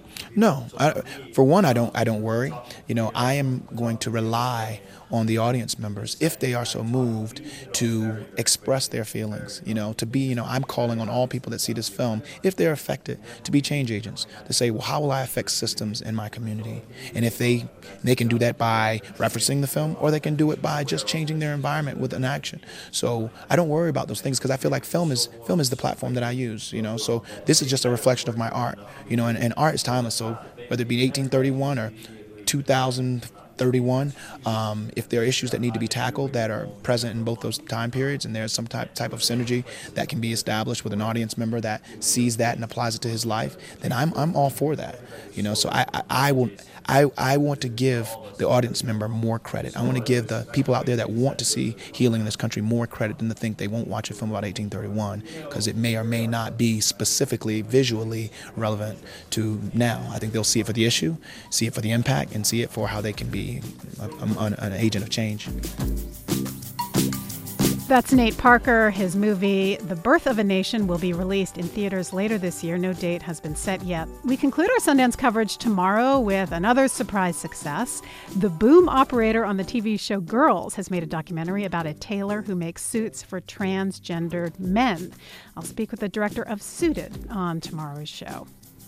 No, I, for one, I don't. I don't worry. You know, I am going to rely on the audience members, if they are so moved, to express their feelings. You know, to be. You know, I'm calling on all people that see this film, if they're affected, to be change agents. To say, well, how will I affect systems in my community? And if they, they can do that by referencing the film, or they can do it by just changing their environment with an action. So I don't worry about those things because I feel like film is film is the platform that I use. You know, so this is just a reflection of my art. You know, and, and art is timeless. So whether it be eighteen thirty-one or two thousand thirty-one. Um, if there are issues that need to be tackled that are present in both those time periods, and there's some type type of synergy that can be established with an audience member that sees that and applies it to his life, then I'm I'm all for that. You know, so I I, I will. I, I want to give the audience member more credit. I want to give the people out there that want to see healing in this country more credit than to think they won't watch a film about eighteen thirty-one because it may or may not be specifically visually relevant to now. I think they'll see it for the issue, see it for the impact, and see it for how they can be a, a, an agent of change. That's Nate Parker. His movie, The Birth of a Nation, will be released in theaters later this year. No date has been set yet. We conclude our Sundance coverage tomorrow with another surprise success. The boom operator on the T V show Girls has made a documentary about a tailor who makes suits for transgendered men. I'll speak with the director of Suited on tomorrow's show.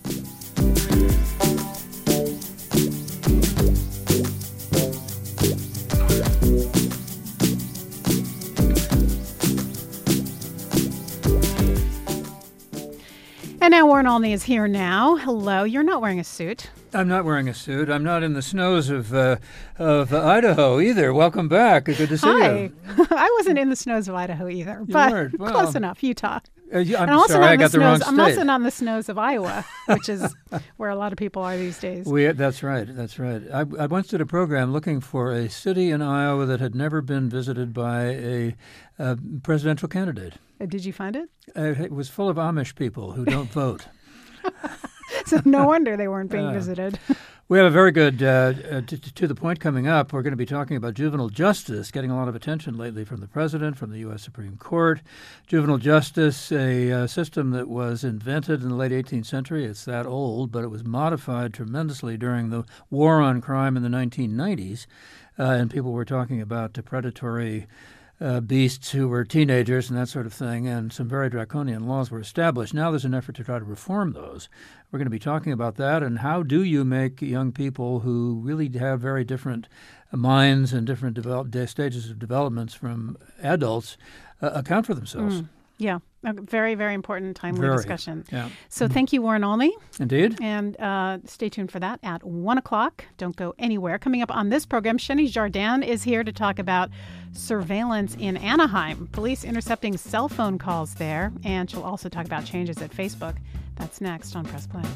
And now Warren Olney is here now. Hello. You're not wearing a suit. I'm not wearing a suit. I'm not in the snows of uh, of uh, Idaho either. Welcome back. Good to see Hi. you. I wasn't in the snows of Idaho either, You but weren't. Well, close enough. Utah. Uh, yeah, I'm and also sorry, not I in got the wrong snows. I'm state. also not in the snows of Iowa, which is where a lot of people are these days. We, that's right. That's right. I, I once did a program looking for a city in Iowa that had never been visited by a, a presidential candidate. Uh, Did you find it? Uh, it was full of Amish people who don't vote. So no wonder they weren't being Uh, visited. We have a very good uh, uh, t- t- to the point coming up. We're going to be talking about juvenile justice, getting a lot of attention lately from the president, from the U S Supreme Court. Juvenile justice, a uh, system that was invented in the late eighteenth century. It's that old, but it was modified tremendously during the war on crime in the nineteen nineties. Uh, and people were talking about the predatory Uh, beasts who were teenagers and that sort of thing, and some very draconian laws were established. Now there's an effort to try to reform those. We're going to be talking about that, and how do you make young people who really have very different minds and different develop, stages of developments from adults uh, account for themselves. Mm, yeah, a very, very important, timely Very, discussion. yeah. So thank you, Warren Olney. Indeed. And uh, stay tuned for that at one o'clock. Don't go anywhere. Coming up on this program, Sheni Jardin is here to talk about surveillance in Anaheim, police intercepting cell phone calls there, and she'll also talk about changes at Facebook. That's next on Press Play.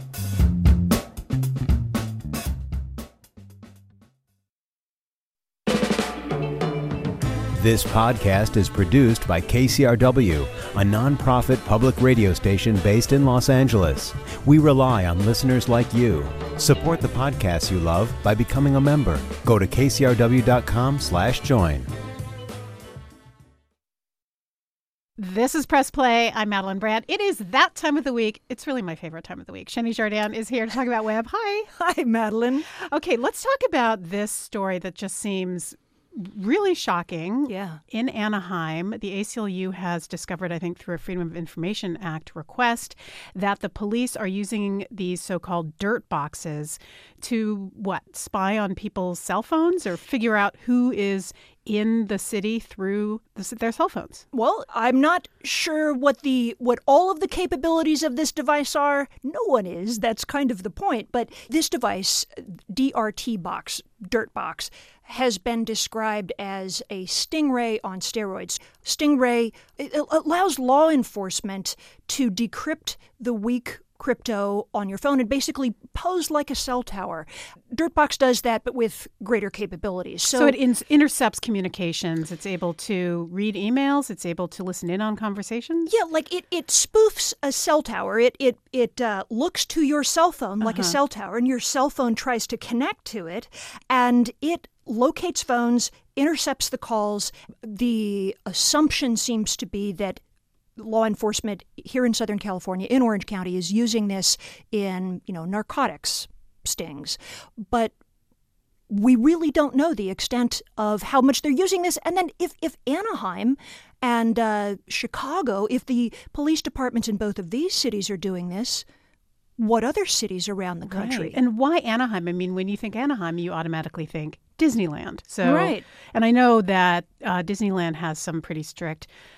This podcast is produced by K C R W, a nonprofit public radio station based in Los Angeles. We rely on listeners like you. Support the podcasts you love by becoming a member. Go to k c r w dot com slash join. This is Press Play. I'm Madeline Brandt. It is that time of the week. It's really my favorite time of the week. Sheni Jardin is here to talk about web. Hi. Hi, Madeline. Okay, let's talk about this story that just seems really shocking. Yeah. In Anaheim, the A C L U has discovered, I think through a Freedom of Information Act request, that the police are using these so-called dirt boxes to, what, spy on people's cell phones or figure out who is in the city through the, their cell phones. Well, I'm not sure what the what all of the capabilities of this device are. No one is. That's kind of the point. But this device, D R T box, dirt box, has been described as a stingray on steroids. Stingray it allows law enforcement to decrypt the weak crypto on your phone and basically pose like a cell tower. Dirtbox does that, but with greater capabilities. So, so it in- intercepts communications. It's able to read emails. It's able to listen in on conversations. Yeah, like it, it spoofs a cell tower. It it it uh, looks to your cell phone like Uh-huh. a cell tower, and your cell phone tries to connect to it, and it locates phones, intercepts the calls. The assumption seems to be that law enforcement here in Southern California, in Orange County, is using this in, you know, narcotics stings. But we really don't know the extent of how much they're using this. And then if, if Anaheim and uh, Chicago, if the police departments in both of these cities are doing this, what other cities around the country? Right. And why Anaheim? I mean, when you think Anaheim, you automatically think Disneyland. So, Right. And I know that uh, Disneyland has some pretty strict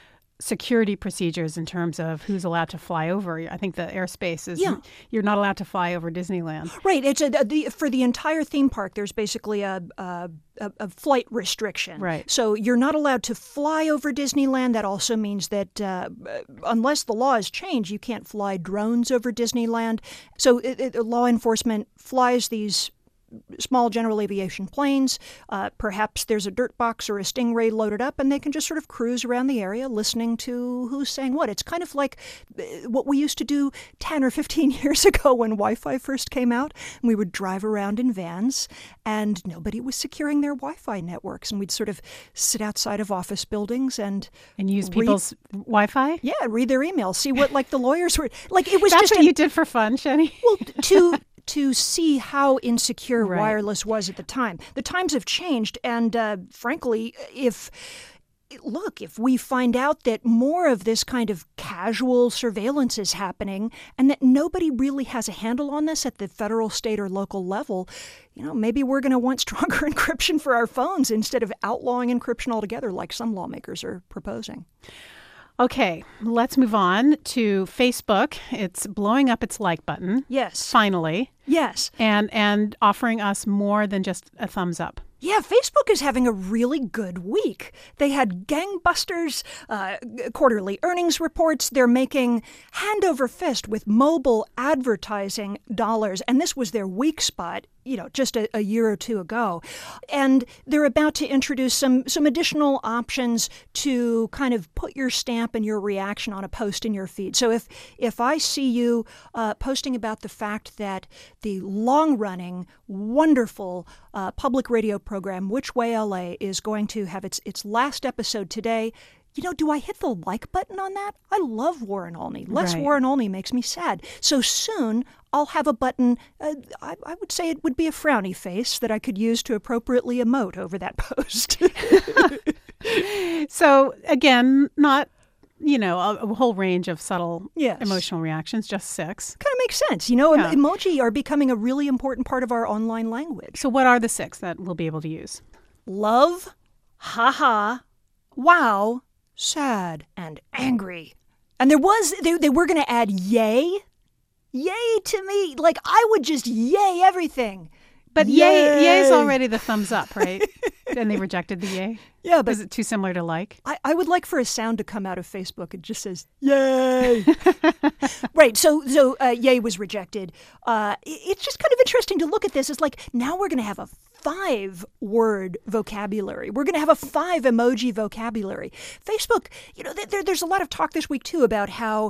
security procedures in terms of who's allowed to fly over. I think the airspace is Yeah. you're not allowed to fly over Disneyland. Right. It's a, the, for the entire theme park. There's basically a, a a a flight restriction. Right. So you're not allowed to fly over Disneyland. That also means that uh, unless the law is changed, you can't fly drones over Disneyland. So it, it, law enforcement flies these small general aviation planes. Uh, perhaps there's a dirt box or a Stingray loaded up, and they can just sort of cruise around the area listening to who's saying what. It's kind of like what we used to do ten or fifteen years ago when Wi-Fi first came out. And we would drive around in vans, and nobody was securing their Wi-Fi networks. And we'd sort of sit outside of office buildings and... And use read, people's Wi-Fi? Yeah, read their emails, see what like the lawyers were... Like it was That's just what an, you did for fun, Jenny? Well, to... to see how insecure Right. wireless was at the time. The times have changed, and uh, frankly, if look, if we find out that more of this kind of casual surveillance is happening and that nobody really has a handle on this at the federal, state, or local level, you know, maybe we're going to want stronger encryption for our phones instead of outlawing encryption altogether, like some lawmakers are proposing. Okay, let's move on to Facebook. It's blowing up its like button. Yes. Finally. Yes. And and offering us more than just a thumbs up. Yeah, Facebook is having a really good week. They had gangbusters, uh, quarterly earnings reports. They're making hand over fist with mobile advertising dollars. And this was their weak spot, you know, just a, a year or two ago. And they're about to introduce some, some additional options to kind of put your stamp and your reaction on a post in your feed. So if, if I see you uh, posting about the fact that the long-running, wonderful uh, public radio program, Which Way L A, is going to have its its last episode today, you know, do I hit the like button on that? I love Warren Olney. Less Right. Warren Olney makes me sad. So soon I'll have a button, uh, I, I would say it would be a frowny face that I could use to appropriately emote over that post. So again, not, you know, a, a whole range of subtle Yes. emotional reactions, just six. Kind of makes sense. You know, em- Yeah. emoji are becoming a really important part of our online language. So what are the six that we'll be able to use? Love, haha, wow, sad, and angry. And there was, they, they were going to add yay. Yay to me. Like, I would just yay everything. But yay, yay is already the thumbs up, right? And they rejected the yay? Yeah, but is it too similar to like? I, I would like for a sound to come out of Facebook. It just says, yay. Right. So, so uh, yay was rejected. Uh, it- it's just kind of interesting to look at this. It's like, now we're going to have a five-word vocabulary. We're going to have a five-emoji vocabulary. Facebook, you know, there, there's a lot of talk this week, too, about how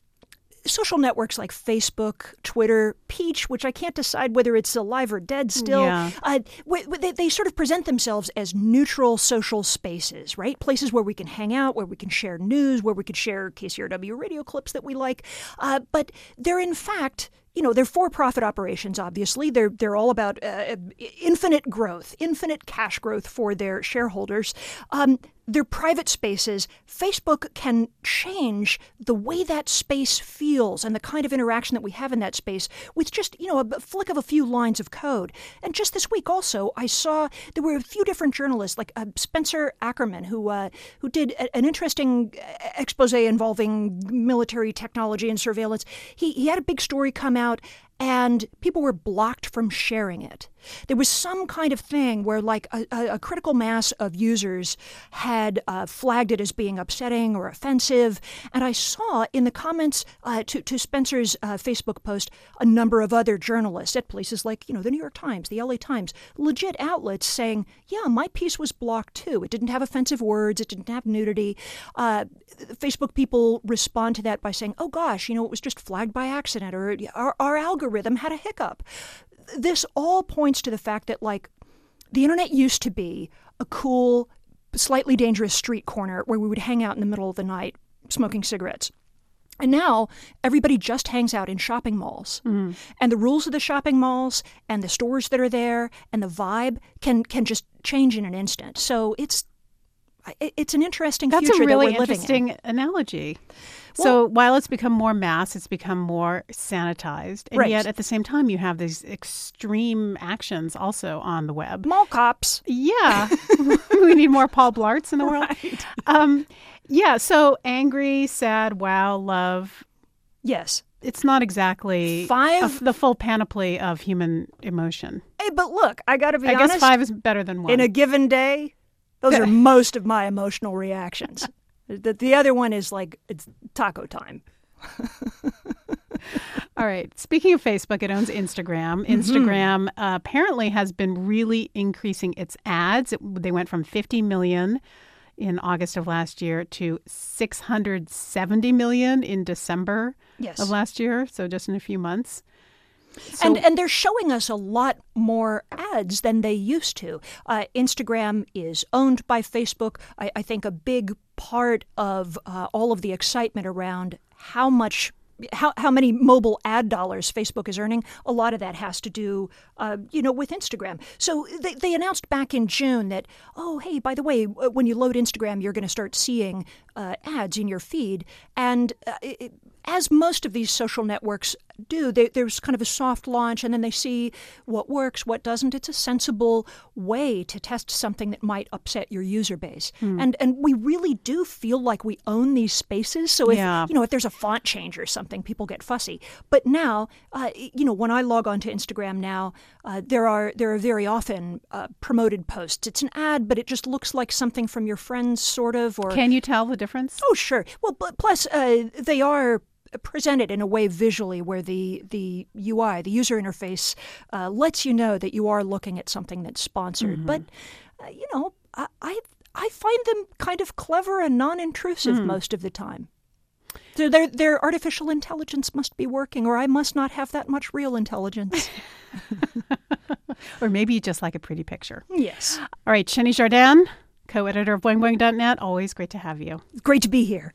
social networks like Facebook, Twitter, Peach, which I can't decide whether it's alive or dead still, Yeah. uh, w- w- they, they sort of present themselves as neutral social spaces, right? Places where we can hang out, where we can share news, where we could share K C R W radio clips that we like. Uh, but they're in fact... You know, they're for-profit operations, obviously. They're they're all about uh, infinite growth, infinite cash growth for their shareholders. Um, they're private spaces. Facebook can change the way that space feels and the kind of interaction that we have in that space with just, you know, a flick of a few lines of code. And just this week also, I saw there were a few different journalists, like uh, Spencer Ackerman, who uh, who did a, an interesting expose involving military technology and surveillance. He, he had a big story come out, and people were blocked from sharing it. There was some kind of thing where, like, a, a, a critical mass of users had uh, flagged it as being upsetting or offensive. And I saw in the comments uh, to, to Spencer's uh, Facebook post a number of other journalists at places like, you know, the New York Times, the L A Times, legit outlets saying, yeah, my piece was blocked too. It didn't have offensive words. It didn't have nudity. Uh, Facebook people respond to that by saying, oh, gosh, you know, it was just flagged by accident, or our, our algorithm had a hiccup. This all points to the fact that, like, the internet used to be a cool, slightly dangerous street corner where we would hang out in the middle of the night smoking cigarettes. And now everybody just hangs out in shopping malls. Mm. And the rules of the shopping malls and the stores that are there and the vibe can can just change in an instant. So it's it- it's an interesting That's future a really that we're living in. interesting analogy. So while it's become more mass, it's become more sanitized. And Right. yet at the same time, you have these extreme actions also on the web. Mall cops. Yeah. We need more Paul Blarts in the world. Right. Um, yeah. So angry, sad, wow, love. Yes. It's not exactly Five- a- the full panoply of human emotion. Hey, but look, I got to be I honest. guess five is better than one. In a given day, those are most of my emotional reactions. The, the other one is like, it's taco time. All right. Speaking of Facebook, it owns Instagram. Mm-hmm. Instagram uh, apparently has been really increasing its ads. It, they went from fifty million in August of last year to six hundred seventy million in December Yes. of last year. So just in a few months. So, And and they're showing us a lot more ads than they used to. Uh, Instagram is owned by Facebook. I, I think a big part of uh, all of the excitement around how much. How how many mobile ad dollars Facebook is earning? A lot of that has to do, uh, you know, with Instagram. So they, they announced back in June that, oh, hey, by the way, when you load Instagram, you're going to start seeing uh, ads in your feed. And uh, it, as most of these social networks do, they, there's kind of a soft launch, and then they see what works, what doesn't. It's a sensible way to test something that might upset your user base. Hmm. And and we really do feel like we own these spaces. So if Yeah. you know if there's a font change or something, people get fussy. But now, uh, you know, when I log on to Instagram now, uh, there are there are very often uh, promoted posts. It's an ad, but it just looks like something from your friends, sort of. Or can you tell the difference? Oh, sure. Well, but plus uh, they are presented in a way visually where the the U I, the user interface, uh, lets you know that you are looking at something that's sponsored. Mhm. But uh, you know, I, I I find them kind of clever and non-intrusive Mm. most of the time. So their their artificial intelligence must be working, or I must not have that much real intelligence. Or maybe you just like a pretty picture. Yes. All right, Shani Jardin, co-editor of boing boing dot net. Always great to have you. Great to be here.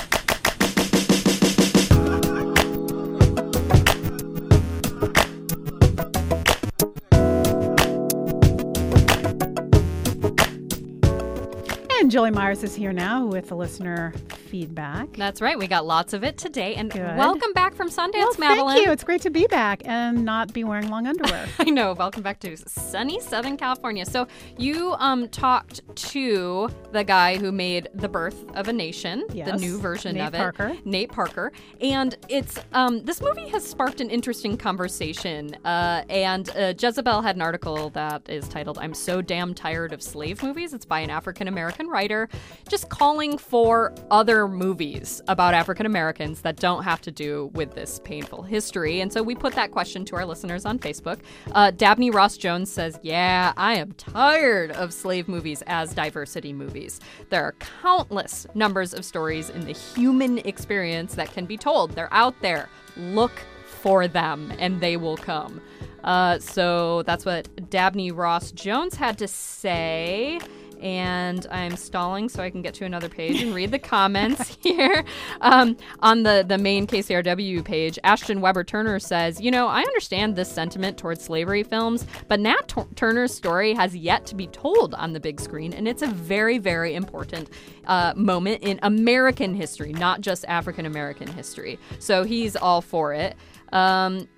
And Julie Myers is here now with the listener feedback. That's right. We got lots of it today. And Good. welcome back from Sundance, Well, Madeline. thank you. It's great to be back and not be wearing long underwear. I know. Welcome back to sunny Southern California. So you um, talked to the guy who made The Birth of a Nation, the Yes, new version Nate of it. Parker. Nate Parker. And it's um, this movie has sparked an interesting conversation. Uh, and uh, Jezebel had an article that is titled, "I'm So Damn Tired of Slave Movies." It's by an African-American writer, just calling for other movies about African Americans that don't have to do with this painful history. And so we put that question to our listeners on Facebook. Uh, Dabney Ross Jones says, "Yeah, I am tired of slave movies as diversity movies. There are countless numbers of stories in the human experience that can be told. They're out there. Look for them, and they will come." Uh, so that's what Dabney Ross Jones had to say. And I'm stalling so I can get to another page and read the comments here. Um, on the, the main K C R W page, Ashton Weber Turner says, "You know, I understand this sentiment towards slavery films, but Nat T- Turner's story has yet to be told on the big screen, and it's a very, very important uh, moment in American history, not just African American history." So he's all for it. Um,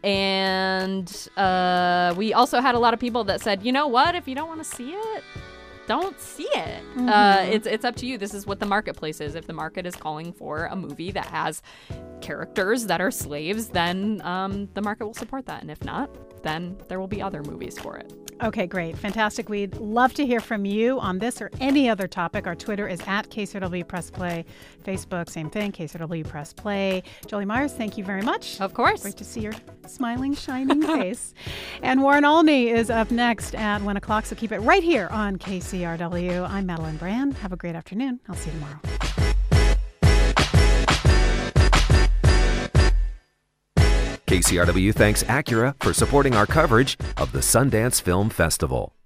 and uh, we also had a lot of people that said, you know what, if you don't want to see it, don't see it. Mm-hmm. Uh, it's it's up to you. This is what the marketplace is. If the market is calling for a movie that has characters that are slaves, then um, the market will support that. And if not, then there will be other movies for it. Okay, great. Fantastic. We'd love to hear from you on this or any other topic. Our Twitter is at K C R W Press Play. Facebook, same thing, K C R W Press Play. Julie Myers, thank you very much. Of course. Great to see your smiling, shining face. And Warren Olney is up next at one o'clock, so keep it right here on K C R W. I'm Madeline Brand. Have a great afternoon. I'll see you tomorrow. K C R W thanks Acura for supporting our coverage of the Sundance Film Festival.